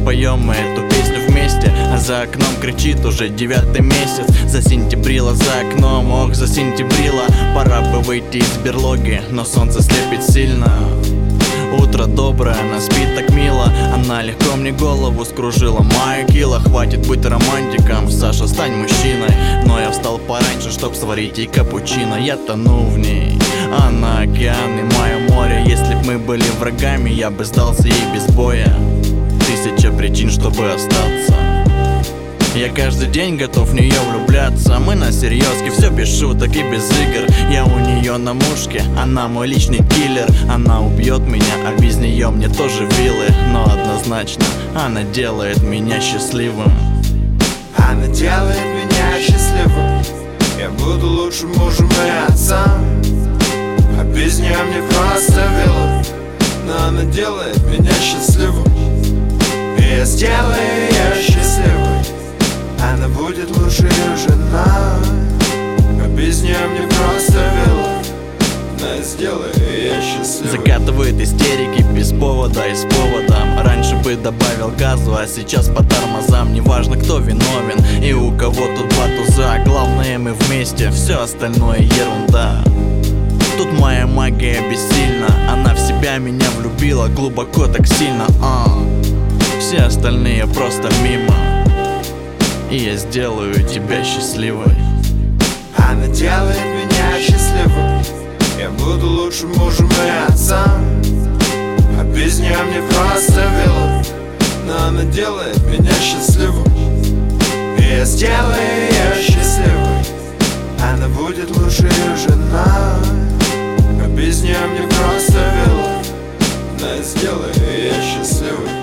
споем мы эту песню вместе. А за окном кричит уже 9-й месяц. Засентябрило за окном, ох, засентябрило. Пора бы выйти из берлоги, но солнце слепит сильно. Утро доброе, она спит так мило. Она легко мне голову скружила. Моя кило, хватит быть романтиком, Саша, стань мужчиной. Но я встал пораньше, чтоб сварить ей капучино. Я тону в ней, она океан и мое море. Если б мы были врагами, я бы сдался ей без боя. 1000 причин, чтобы остаться. Я каждый день готов в нее влюбляться. Мы на серьезке, все без шуток и без игр. Я у нее на мушке, она мой личный киллер. Она убьет меня, а без нее мне тоже вилы. Но однозначно она делает меня счастливым. Она делает меня счастливым. Я буду лучшим мужем и отцом. А без нее мне просто вилы. Но она делает меня счастливым. И я сделаю ее счастливой. Она будет лучшей женой. А без нее мне просто вилла. Но я сделаю ее счастливой. Закатывает истерики без повода и с поводом. Раньше бы добавил газу, а сейчас по тормозам. Неважно, кто виновен и у кого тут два туза. Главное, мы вместе, все остальное ерунда. Тут моя магия бессильна. Она в себя меня влюбила глубоко так сильно. Все остальные просто мимо. И я сделаю тебя счастливой. Она делает меня счастливым. Я буду лучшим мужем и отцом. А без нее мне просто вилла. Но она делает меня счастливым. И я сделаю ее счастливой. Она будет лучшей женой. А без нее мне просто вилла. Но я сделаю ее счастливой.